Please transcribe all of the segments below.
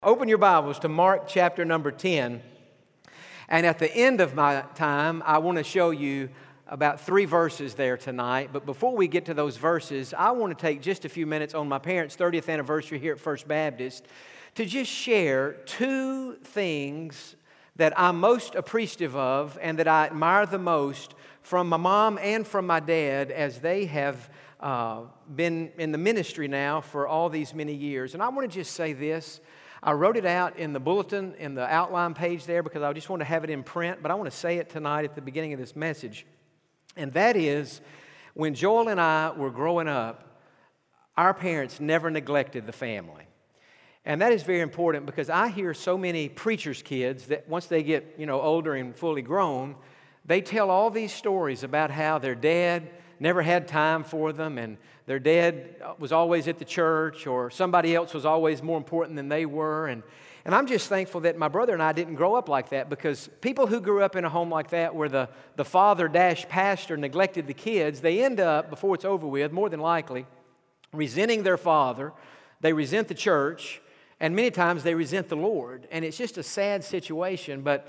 Open your Bibles to Mark chapter number 10. And at the end of my time, I want to show you about 3 verses there tonight. But before we get to those verses, I want to take just a few minutes on my parents' 30th anniversary here at First Baptist to just share 2 things that I'm most appreciative of and that I admire the most from my mom and from my dad as they have been in the ministry now for all these many years. And I want to just say this. I wrote it out in the bulletin, in the outline page there, because I just want to have it in print, but I want to say it tonight at the beginning of this message. And that is, when Joel and I were growing up, our parents never neglected the family. And that is very important because I hear so many preachers' kids that once they get, older and fully grown, they tell all these stories about how their dad never had time for them, and their dad was always at the church, or somebody else was always more important than they were. And I'm just thankful that my brother and I didn't grow up like that, because people who grew up in a home like that where the father-pastor neglected the kids, they end up, before it's over with, more than likely, resenting their father. They resent the church, and many times they resent the Lord. And it's just a sad situation. But,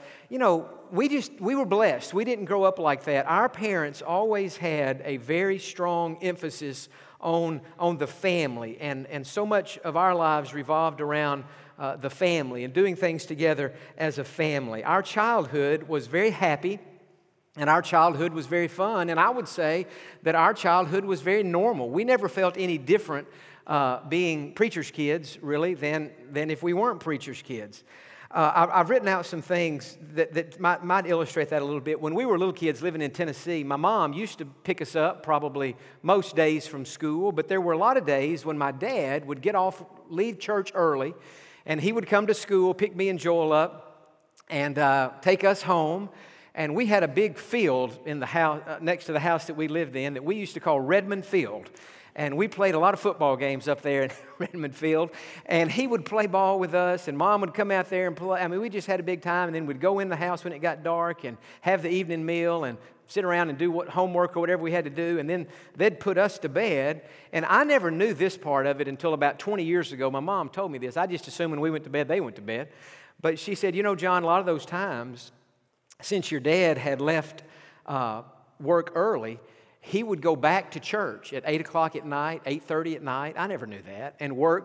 we were blessed. We didn't grow up like that. Our parents always had a very strong emphasis on the family. And so much of our lives revolved around the family and doing things together as a family. Our childhood was very happy. And our childhood was very fun. And I would say that our childhood was very normal. We never felt any different being preachers' kids, really, than if we weren't preachers' kids. I've written out some things that might illustrate that a little bit. When we were little kids living in Tennessee, my mom used to pick us up probably most days from school, but there were a lot of days when my dad would leave church early, and he would come to school, pick me and Joel up, and take us home. And we had a big field in the house next to the house that we lived in that we used to call Redmond Field. And we played a lot of football games up there in Redmond Field. And he would play ball with us, and Mom would come out there and play. I mean, we just had a big time. And then we'd go in the house when it got dark and have the evening meal and sit around and do homework or whatever we had to do. And then they'd put us to bed. And I never knew this part of it until about 20 years ago. My mom told me this. I just assumed when we went to bed, they went to bed. But she said, John, a lot of those times, since your dad had left work early, he would go back to church at 8 o'clock at night, 8:30 at night. I never knew that. And work,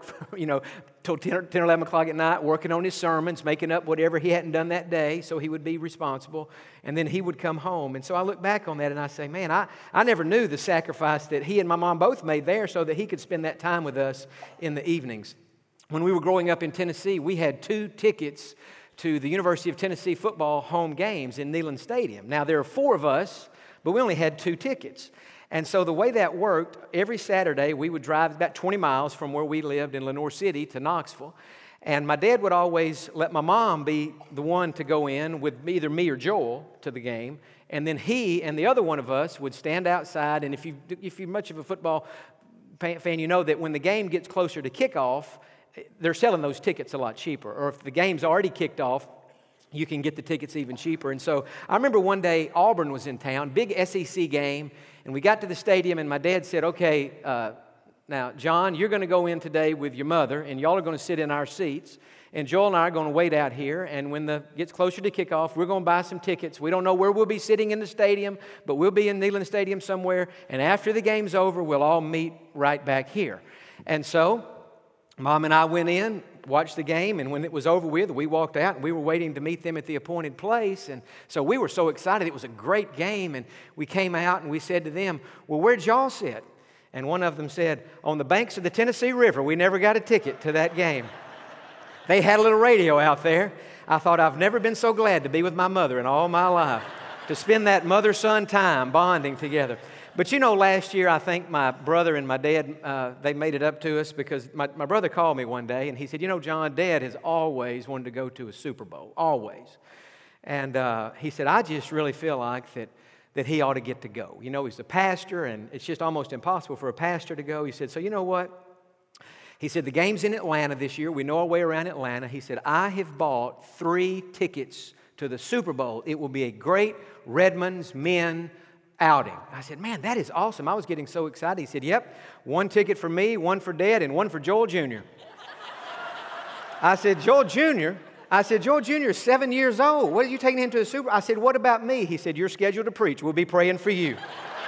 till 10 or 11 o'clock at night, working on his sermons, making up whatever he hadn't done that day so he would be responsible. And then he would come home. And so I look back on that and I say, man, I never knew the sacrifice that he and my mom both made there so that he could spend that time with us in the evenings. When we were growing up in Tennessee, we had 2 tickets to the University of Tennessee football home games in Neyland Stadium. Now, there are 4 of us, but we only had 2 tickets. And so the way that worked, every Saturday we would drive about 20 miles from where we lived in Lenoir City to Knoxville. And my dad would always let my mom be the one to go in with either me or Joel to the game. And then he and the other one of us would stand outside. And if you're much of a football fan, you know that when the game gets closer to kickoff, they're selling those tickets a lot cheaper. Or if the game's already kicked off, you can get the tickets even cheaper. And so I remember one day Auburn was in town, big SEC game, and we got to the stadium and my dad said, okay, now John, you're going to go in today with your mother and y'all are going to sit in our seats, and Joel and I are going to wait out here, and when it gets closer to kickoff, we're going to buy some tickets. We don't know where we'll be sitting in the stadium, but we'll be in Neyland Stadium somewhere, and after the game's over, we'll all meet right back here. And so Mom and I went in, watched the game, and when it was over with, we walked out, and we were waiting to meet them at the appointed place. And so we were so excited. It was a great game, and we came out, and we said to them, well, where'd y'all sit? And one of them said, on the banks of the Tennessee River. We never got a ticket to that game. They had a little radio out there. I thought, I've never been so glad to be with my mother in all my life, to spend that mother-son time bonding together. But last year, I think my brother and my dad, they made it up to us because my brother called me one day and he said, John, Dad has always wanted to go to a Super Bowl, always. And he said, I just really feel like that he ought to get to go. He's a pastor and it's just almost impossible for a pastor to go. He said, so you know what? He said, the game's in Atlanta this year. We know our way around Atlanta. He said, I have bought 3 tickets to the Super Bowl. It will be a great Redmonds men outing. I said, man, that is awesome. I was getting so excited. He said, yep, 1 ticket for me, 1 for Dad, and 1 for Joel Jr. I said, Joel Jr., Joel Jr. is 7 years old. What are you taking him to the Super Bowl? I said, what about me? He said, you're scheduled to preach. We'll be praying for you.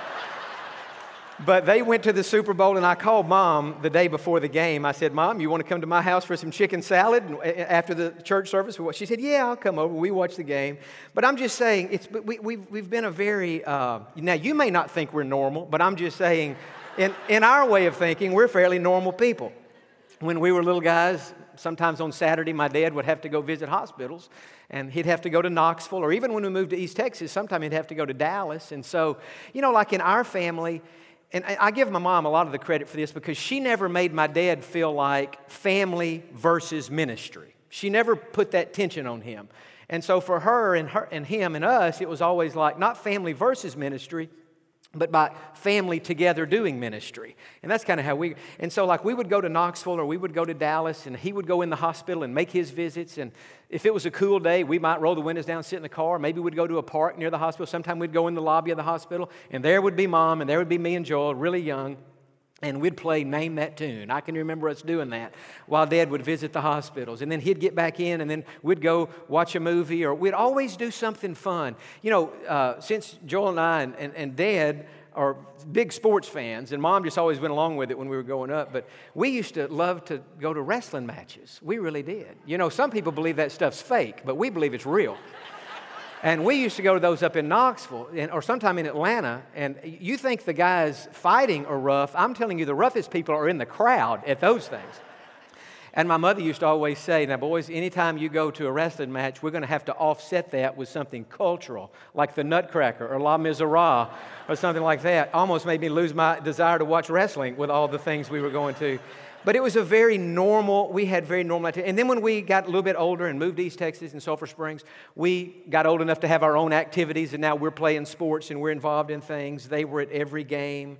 But they went to the Super Bowl, and I called Mom the day before the game. I said, Mom, you want to come to my house for some chicken salad after the church service? She said, yeah, I'll come over. We watched the game. But I'm just saying, we've been a very, now you may not think we're normal, but I'm just saying, in our way of thinking, we're fairly normal people. When we were little guys, sometimes on Saturday, my dad would have to go visit hospitals, and he'd have to go to Knoxville, or even when we moved to East Texas, sometimes he'd have to go to Dallas. And so, like in our family, and I give my mom a lot of the credit for this because she never made my dad feel like family versus ministry. She never put that tension on him. And so for her and him and us, it was always like not family versus ministry, but by family together doing ministry. And that's kind of how and so like we would go to Knoxville or we would go to Dallas, and he would go in the hospital and make his visits. And if it was a cool day, we might roll the windows down, sit in the car. Maybe we'd go to a park near the hospital. Sometimes we'd go in the lobby of the hospital, and there would be Mom, and there would be me and Joel, really young. And we'd play Name That Tune. I can remember us doing that while Dad would visit the hospitals. And then he'd get back in, and then we'd go watch a movie, or we'd always do something fun. Since Joel and I and Dad are big sports fans, and Mom just always went along with it when we were growing up, but we used to love to go to wrestling matches. We really did. Some people believe that stuff's fake, but we believe it's real. And we used to go to those up in Knoxville or sometime in Atlanta. And you think the guys fighting are rough. I'm telling you, the roughest people are in the crowd at those things. And my mother used to always say, now, boys, anytime you go to a wrestling match, we're going to have to offset that with something cultural, like the Nutcracker or Les Miserables or something like that. Almost made me lose my desire to watch wrestling with all the things we were going to. But it was we had very normal activity. And then when we got a little bit older and moved to East Texas and Sulphur Springs, we got old enough to have our own activities, and now we're playing sports and we're involved in things. They were at every game.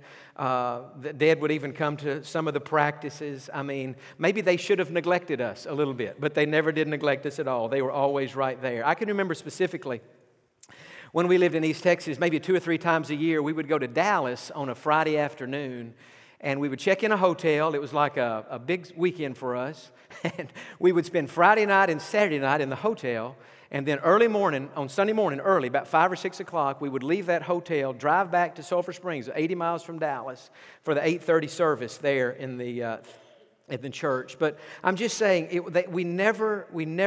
Dad would even come to some of the practices. I mean, maybe they should have neglected us a little bit, but they never did neglect us at all. They were always right there. I can remember specifically when we lived in East Texas, maybe 2 or 3 times a year, we would go to Dallas on a Friday afternoon. And we would check in a hotel. It was like a big weekend for us. And we would spend Friday night and Saturday night in the hotel. And then early morning, on Sunday morning, early, about 5 or 6 o'clock, we would leave that hotel, drive back to Sulphur Springs, 80 miles from Dallas, for the 8:30 service there in the church. But I'm just saying, we never,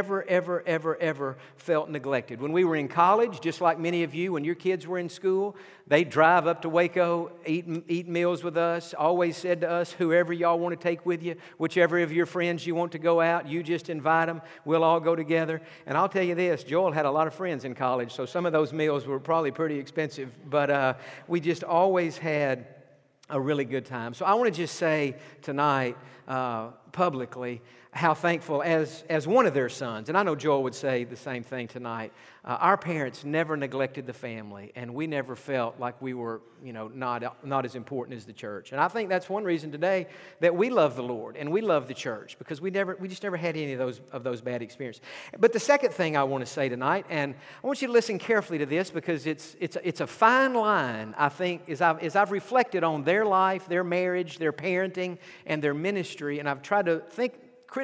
ever felt neglected. When we were in college, just like many of you, when your kids were in school, they'd drive up to Waco, eat meals with us, always said to us, whoever y'all want to take with you, whichever of your friends you want to go out, you just invite them, we'll all go together. And I'll tell you this, Joel had a lot of friends in college, so some of those meals were probably pretty expensive, but we just always had a really good time. So I want to just say tonight, publicly, how thankful as one of their sons, and I know Joel would say the same thing tonight, our parents never neglected the family, and we never felt like we were, not as important as the church. And I think that's one reason today that we love the Lord and we love the church, because we just never had any of those bad experiences. But the second thing I want to say tonight, and I want you to listen carefully to this, because it's a fine line, I think, as I've reflected on their life, their marriage, their parenting, and their ministry, and I've tried to think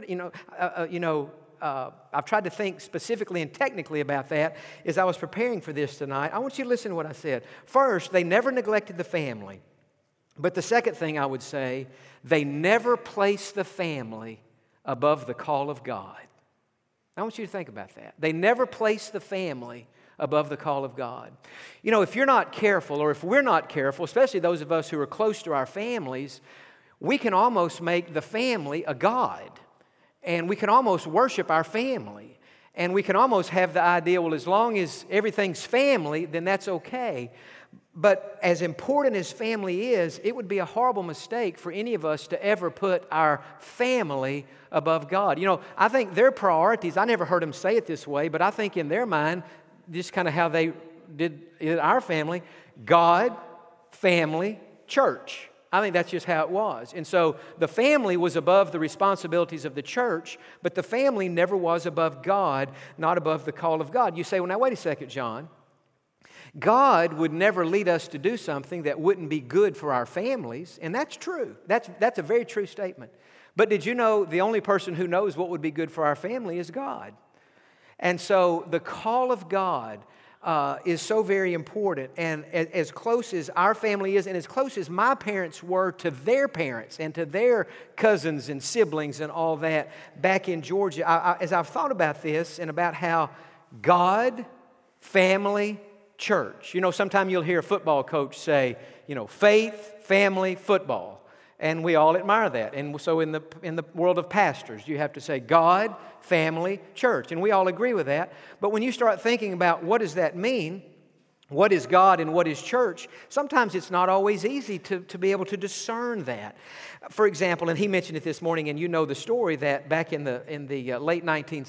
I've tried to think specifically and technically about that as I was preparing for this tonight. I want you to listen to what I said. First, they never neglected the family. But the second thing I would say, they never placed the family above the call of God. I want you to think about that. They never placed the family above the call of God. If you're not careful, or if we're not careful, especially those of us who are close to our families, we can almost make the family a god. And we can almost worship our family. And we can almost have the idea, well, as long as everything's family, then that's okay. But as important as family is, it would be a horrible mistake for any of us to ever put our family above God. I think their priorities, I never heard them say it this way, but I think in their mind, just kind of how they did our family, God, family, church. I think that's just how it was. And so the family was above the responsibilities of the church, but the family never was above God, not above the call of God. You say, well, now wait a second, John. God would never lead us to do something that wouldn't be good for our families, and that's true. That's a very true statement. But did you know the only person who knows what would be good for our family is God? And so the call of God is so very important. And as close as our family is, and as close as my parents were to their parents and to their cousins and siblings and all that back in Georgia, as I've thought about this and about how God, family, church. You know, sometimes you'll hear a football coach say, you know, faith, family, football. And we all admire that. And so in the world of pastors, you have to say God, family, church. And we all agree with that. But when you start thinking about what does that mean, what is God and what is church, sometimes it's not always easy to be able to discern that. For example, and he mentioned it this morning, and you know the story that back in the late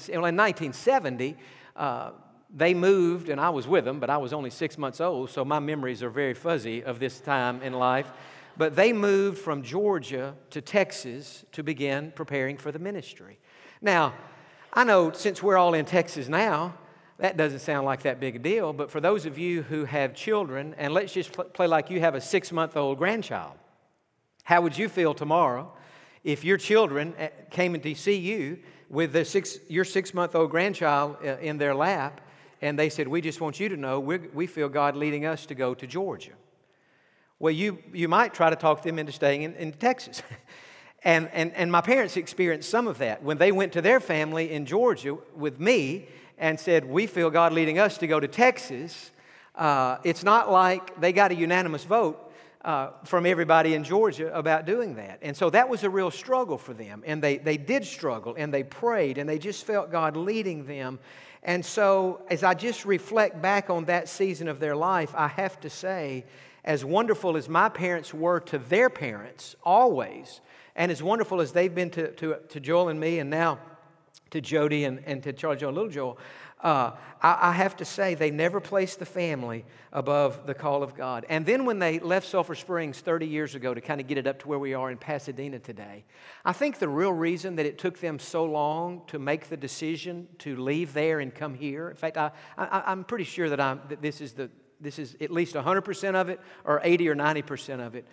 1970, they moved, and I was with them, but I was only 6 months old, so my memories are very fuzzy of this time in life. But they moved from Georgia to Texas to begin preparing for the ministry. Now, I know since we're all in Texas now, that doesn't sound like that big a deal, but for those of you who have children, and let's just play like you have a 6-month-old grandchild, how would you feel tomorrow if your children came in to see you with your 6-month-old grandchild in their lap, and they said, we just want you to know we feel God leading us to go to Georgia? Well, you might try to talk them into staying in Texas. And my parents experienced some of that when they went to their family in Georgia with me and said, we feel God leading us to go to Texas. It's not like they got a unanimous vote from everybody in Georgia about doing that. And so that was a real struggle for them. And they did struggle, and they prayed, and they just felt God leading them. And so as I just reflect back on that season of their life, I have to say, as wonderful as my parents were to their parents, always, and as wonderful as they've been to Joel and me, and now to Jody and to Charlie Joe and Little Joel, I have to say they never placed the family above the call of God. And then when they left Sulphur Springs 30 years ago to kind of get it up to where we are in Pasadena today, I think the real reason that it took them so long to make the decision to leave there and come here, in fact, I'm pretty sure that this is at least 100% of it or 80 or 90% of it.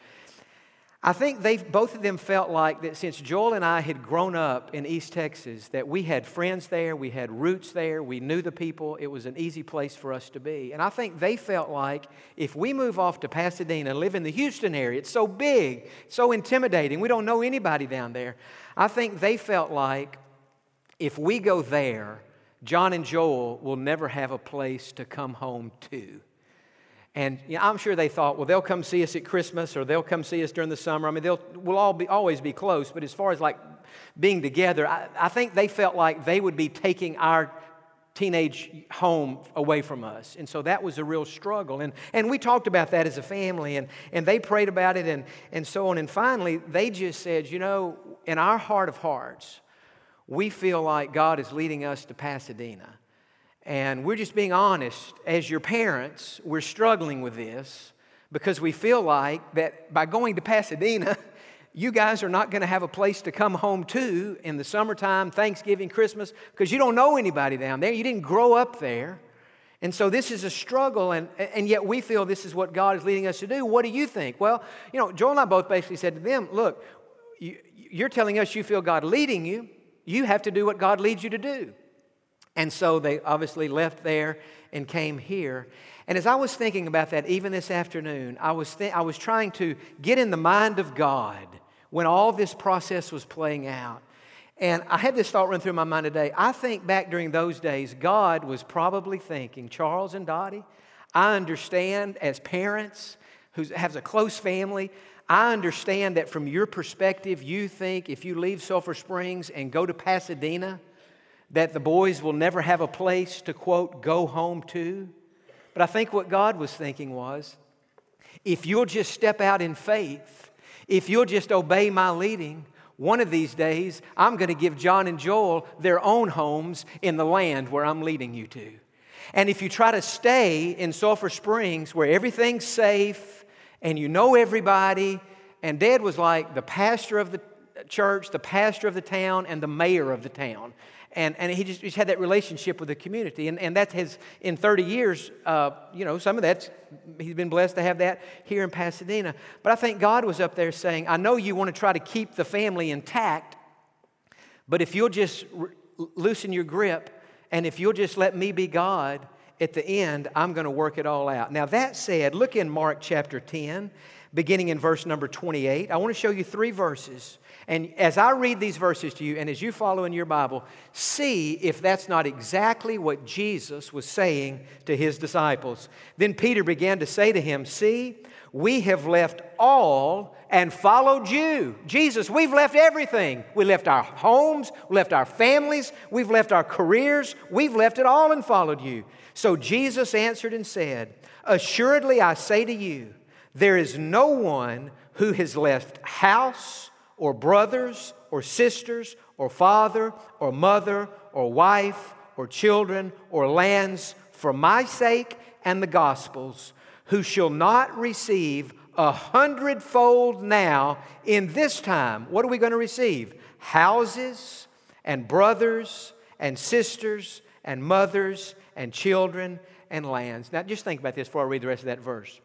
I think both of them felt like that since Joel and I had grown up in East Texas, that we had friends there, we had roots there, we knew the people, it was an easy place for us to be. And I think they felt like if we move off to Pasadena and live in the Houston area, it's so big, so intimidating, we don't know anybody down there. I think they felt like if we go there, John and Joel will never have a place to come home to. And I'm sure they thought, well, they'll come see us at Christmas or they'll come see us during the summer. I mean, we'll always be close. But as far as like being together, I think they felt like they would be taking our teenage home away from us. And so that was a real struggle. And we talked about that as a family, and they prayed about it and so on. And finally, they just said, you know, in our heart of hearts, we feel like God is leading us to Pasadena. And we're just being honest, as your parents, we're struggling with this because we feel like that by going to Pasadena, you guys are not going to have a place to come home to in the summertime, Thanksgiving, Christmas, because you don't know anybody down there. You didn't grow up there. And so this is a struggle, and yet we feel this is what God is leading us to do. What do you think? Well, you know, Joel and I both basically said to them, look, you're telling us you feel God leading you. You have to do what God leads you to do. And so they obviously left there and came here. And as I was thinking about that, even this afternoon, I was trying to get in the mind of God when all this process was playing out. And I had this thought run through my mind today. I think back during those days, God was probably thinking, Charles and Dottie, I understand as parents who have a close family, I understand that from your perspective, you think if you leave Sulphur Springs and go to Pasadena, that the boys will never have a place to, quote, go home to. But I think what God was thinking was, if you'll just step out in faith, if you'll just obey my leading, one of these days, I'm going to give John and Joel their own homes in the land where I'm leading you to. And if you try to stay in Sulphur Springs where everything's safe and you know everybody, and Dad was like the pastor of the church, the pastor of the town, and the mayor of the town. And he just had that relationship with the community. And that has, in 30 years, some of that's, he's been blessed to have that here in Pasadena. But I think God was up there saying, I know you want to try to keep the family intact But if you'll just loosen your grip, and if you'll just let me be God, at the end, I'm going to work it all out. Now, that said, look in Mark chapter 10, beginning in verse number 28. I want to show you 3 verses. And as I read these verses to you, and as you follow in your Bible, see if that's not exactly what Jesus was saying to His disciples. Then Peter began to say to Him, "See, we have left all and followed you." Jesus, we've left everything. We left our homes, we left our families, we've left our careers, we've left it all and followed you. So Jesus answered and said, "Assuredly I say to you, there is no one who has left house or brothers or sisters or father or mother or wife or children or lands for my sake and the gospel's, who shall not receive 100-fold now in this time." What are we going to receive? Houses and brothers and sisters and mothers and children and lands. Now just think about this before I read the rest of that verse.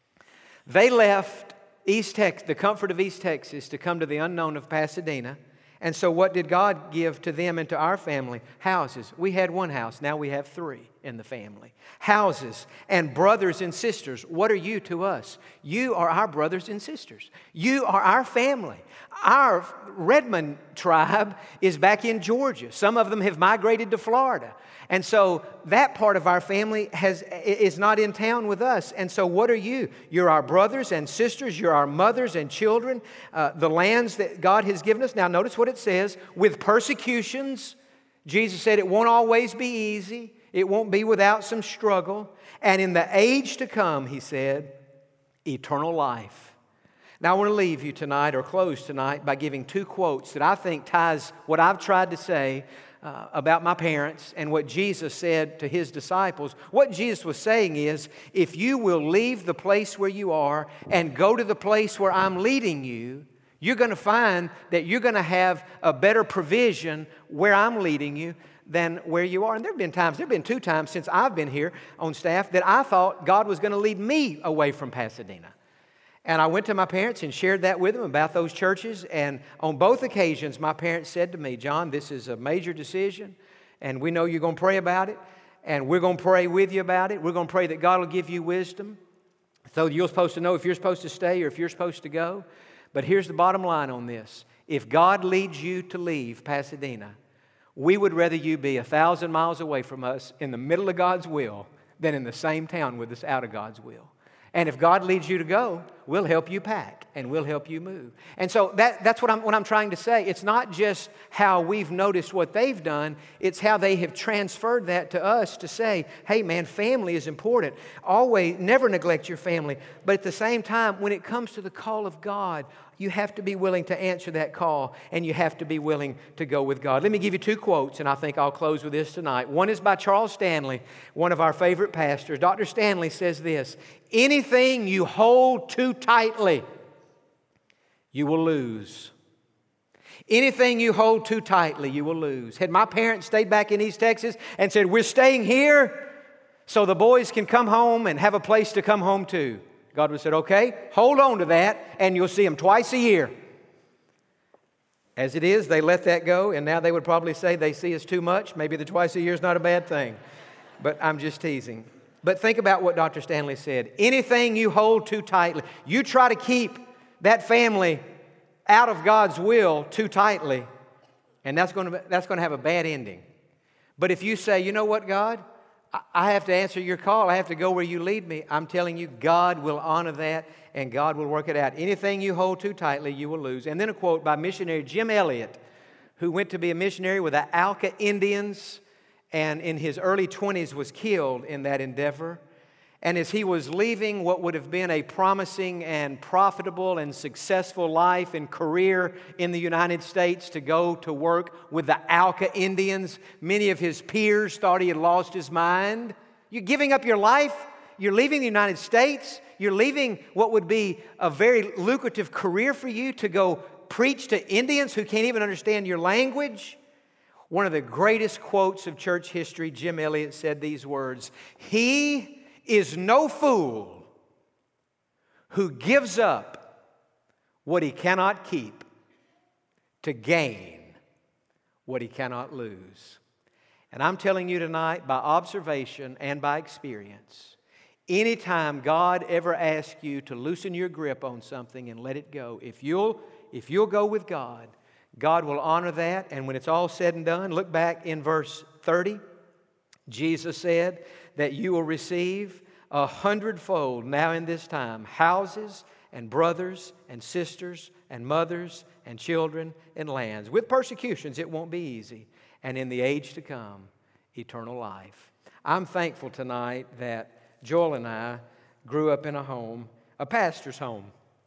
They left East Texas, the comfort of East Texas, to come to the unknown of Pasadena. And so what did God give to them and to our family? Houses. We had 1 house. Now we have 3 in the family. Houses and brothers and sisters. What are you to us? You are our brothers and sisters. You are our family. Our Redmond tribe is back in Georgia. Some of them have migrated to Florida. And so that part of our family is not in town with us. And so what are you? You're our brothers and sisters. You're our mothers and children. The lands that God has given us. Now notice what it says. With persecutions, Jesus said it won't always be easy. It won't be without some struggle. And in the age to come, He said, eternal life. Now I want to leave you tonight or close tonight by giving 2 quotes that I think ties what I've tried to say about my parents and what Jesus said to His disciples. What Jesus was saying is, if you will leave the place where you are and go to the place where I'm leading you, you're going to find that you're going to have a better provision where I'm leading you than where you are. And there have been 2 times since I've been here on staff that I thought God was going to lead me away from Pasadena. And I went to my parents and shared that with them about those churches. And on both occasions, my parents said to me, "John, this is a major decision, and we know you're going to pray about it, and we're going to pray with you about it. We're going to pray that God will give you wisdom, so you're supposed to know if you're supposed to stay or if you're supposed to go. But here's the bottom line on this. If God leads you to leave Pasadena, we would rather you be 1,000 miles away from us in the middle of God's will than in the same town with us out of God's will. And if God leads you to go, we'll help you pack and we'll help you move." And so that's what I'm trying to say. It's not just how we've noticed what they've done. It's how they have transferred that to us to say, hey man, family is important. Always, never neglect your family. But at the same time, when it comes to the call of God, you have to be willing to answer that call, and you have to be willing to go with God. Let me give you 2 quotes, and I think I'll close with this tonight. One is by Charles Stanley, one of our favorite pastors. Dr. Stanley says this: "Anything you hold too tightly, you will lose. Anything you hold too tightly, you will lose." Had my parents stayed back in East Texas and said, "We're staying here so the boys can come home and have a place to come home to," God would have said, "Okay, hold on to that, and you'll see them twice a year." As it is, they let that go, and now they would probably say they see us too much. Maybe the twice a year is not a bad thing, but I'm just teasing. But think about what Dr. Stanley said. Anything you hold too tightly, you try to keep that family out of God's will too tightly, and that's going to have a bad ending. But if you say, "You know what, God? I have to answer your call. I have to go where you lead me," I'm telling you, God will honor that, and God will work it out. Anything you hold too tightly, you will lose. And then a quote by missionary Jim Elliot, who went to be a missionary with the Auca Indians, and in his early 20s was killed in that endeavor. And as he was leaving what would have been a promising and profitable and successful life and career in the United States to go to work with the Auca Indians, many of his peers thought he had lost his mind. You're giving up your life. You're leaving the United States. You're leaving what would be a very lucrative career for you to go preach to Indians who can't even understand your language. One of the greatest quotes of church history, Jim Elliot said these words: "He is no fool who gives up what he cannot keep to gain what he cannot lose. And I'm telling you tonight, by observation and by experience, anytime God ever asks you to loosen your grip on something and let it go, if you'll go with God, God will honor that. And when it's all said and done, look back in verse 30. Jesus said that you will receive 100-fold now in this time, houses and brothers and sisters and mothers and children and lands. With persecutions, it won't be easy. And in the age to come, eternal life. I'm thankful tonight that Joel and I grew up in a home, a pastor's home,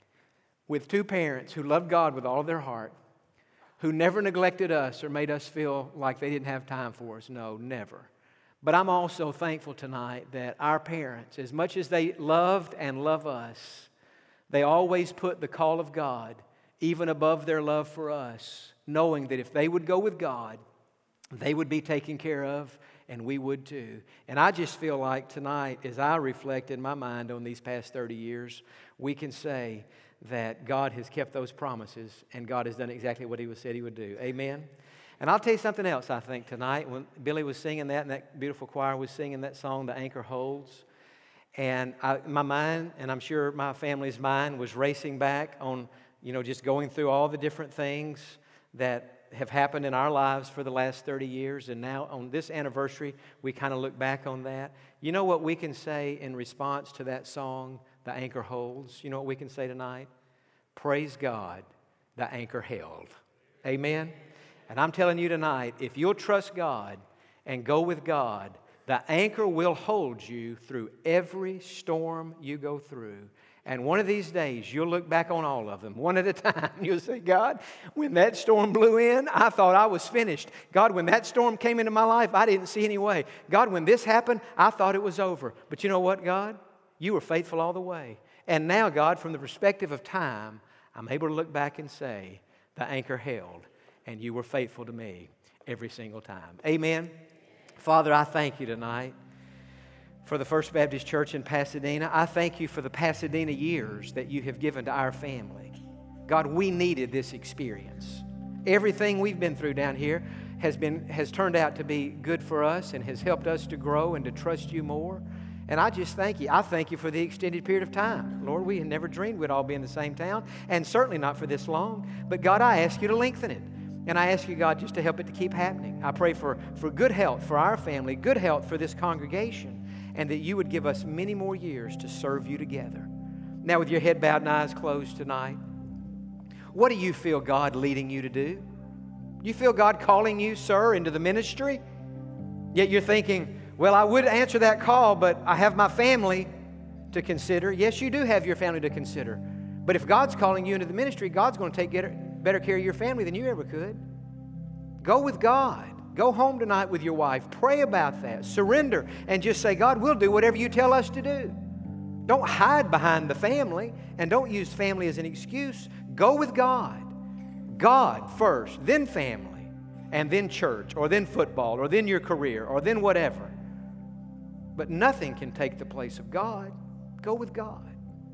with two parents who loved God with all of their heart, who never neglected us or made us feel like they didn't have time for us. No, never. But I'm also thankful tonight that our parents, as much as they loved and love us, they always put the call of God even above their love for us, knowing that if they would go with God, they would be taken care of, and we would too. And I just feel like tonight, as I reflect in my mind on these past 30 years, we can say that God has kept those promises, and God has done exactly what He said He would do. Amen? And I'll tell you something else, I think, tonight. When Billy was singing that, and that beautiful choir was singing that song, The Anchor Holds, and my mind, and I'm sure my family's mind, was racing back on, just going through all the different things that have happened in our lives for the last 30 years, and now on this anniversary, we kind of look back on that. You know what we can say in response to that song, The Anchor Holds? You know what we can say tonight? Praise God, the anchor held. Amen? And I'm telling you tonight, if you'll trust God and go with God, the anchor will hold you through every storm you go through. And one of these days, you'll look back on all of them, one at a time. You'll say, God, when that storm blew in, I thought I was finished. God, when that storm came into my life, I didn't see any way. God, when this happened, I thought it was over. But you know what, God? You were faithful all the way. And now, God, from the perspective of time, I'm able to look back and say, the anchor held, and you were faithful to me every single time. Amen. Father, I thank you tonight for the First Baptist Church in Pasadena. I thank you for the Pasadena years that you have given to our family. God, we needed this experience. Everything we've been through down here has turned out to be good for us and has helped us to grow and to trust you more. And I just thank you. I thank you for the extended period of time. Lord, we had never dreamed we'd all be in the same town, and certainly not for this long. But God, I ask you to lengthen it. And I ask you, God, just to help it to keep happening. I pray for good health for our family, good health for this congregation, and that you would give us many more years to serve you together. Now, with your head bowed and eyes closed tonight, what do you feel God leading you to do? You feel God calling you, sir, into the ministry? Yet you're thinking, well, I would answer that call, but I have my family to consider. Yes, you do have your family to consider. But if God's calling you into the ministry, God's going to take better care of your family than you ever could. Go with God. Go home tonight with your wife. Pray about that. Surrender and just say, God, we'll do whatever you tell us to do. Don't hide behind the family and don't use family as an excuse. Go with God. God first, then family, and then church, or then football, or then your career, or then whatever. But nothing can take the place of God. Go with God.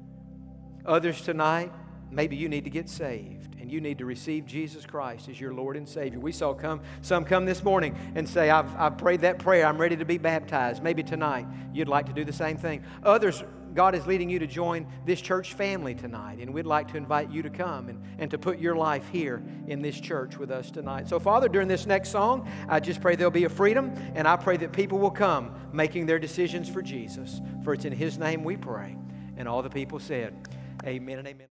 Others tonight, maybe you need to get saved and you need to receive Jesus Christ as your Lord and Savior. We saw some come this morning and say, I've prayed that prayer. I'm ready to be baptized. Maybe tonight you'd like to do the same thing. Others, God is leading you to join this church family tonight, and we'd like to invite you to come and to put your life here in this church with us tonight. So, Father, during this next song, I just pray there'll be a freedom, and I pray that people will come making their decisions for Jesus. For it's in His name we pray. And all the people said, amen and amen.